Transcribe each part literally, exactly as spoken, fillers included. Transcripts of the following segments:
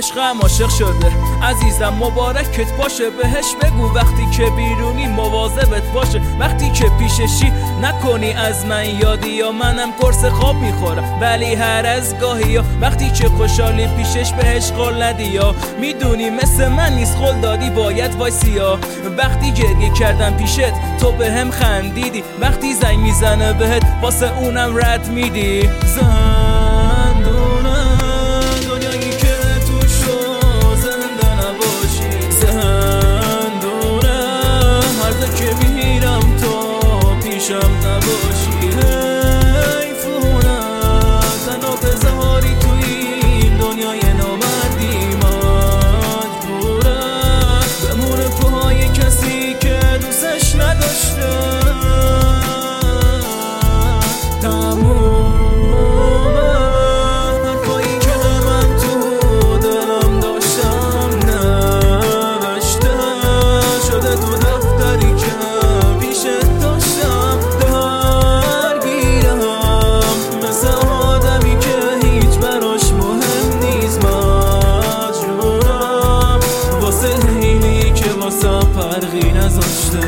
عشقم عاشق شده عزیزم مبارکت باشه، بهش بگو وقتی که بیرونی مواظبت باشه، وقتی که پیششی نکنی از من یادی یا منم قرص خواب میخورم ولی هر از گاهی یا وقتی که خوشحالی پیشش بهش قول ندی یا میدونی مثل من نیست قول دادی باید وایسی یا وقتی گریه کردم پیشت تو به هم خندیدی، وقتی زنگ میزنه بهت واسه اونم رد میدی. زندونه دنیایی که توشو زنده نباشی، زندونه هر جا که میرم تو پیشم نباشی، حیفونه تنها بذاری تو این دنیای نامردی، مجبوره بمونه پاهای کسی که دوستش نداشته. فرقی نذاشته.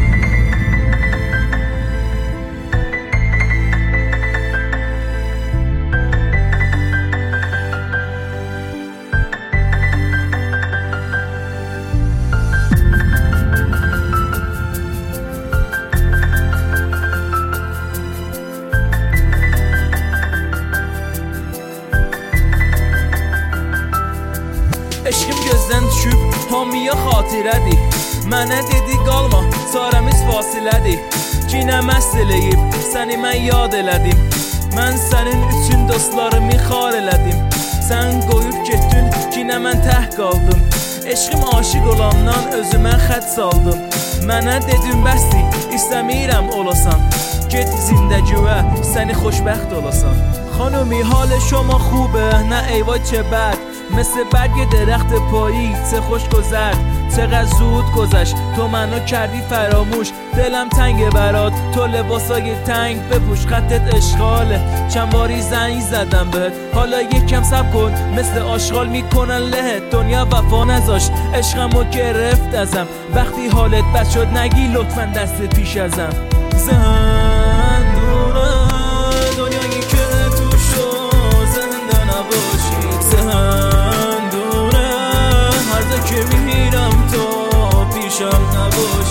Eşkim gözdən düşüb, hamıya xatirədir. Mənə dedi qalma, çarəmiz fasilədir. Cinə məst eləyib, səni mən yad elədim. Mən sənin üçün dostlarımı xar elədim. Sən qoyub getdin, cinə mən təh qaldım. Eşqim aşıq olandan özümə xət saldım. Mənə dedim bəsdir, istəmirəm olasan. Get zindəgivə, səni xoşbəxt olasan. خانومی حال شما خوبه؟ نه ایوای چه بد، مثل برگ درخت پایی چه خوش گذشت، چقدر زود گذشت تو منو کردی فراموش، دلم تنگه برات تو لباسای تنگ بپوش، خطت اشغاله چند باری زنگ زدم بهت، حالا یکم صبر کن مثل آشغال میکنن لهت، دنیا وفا نذاشت عشقمو گرفت ازم، وقتی حالت بد شد نگی لطفا دست پیش ازم. زندونه دنیایی که توشو زنده نباشی، زندونه هر جا که میرم تو پیشم نباشی.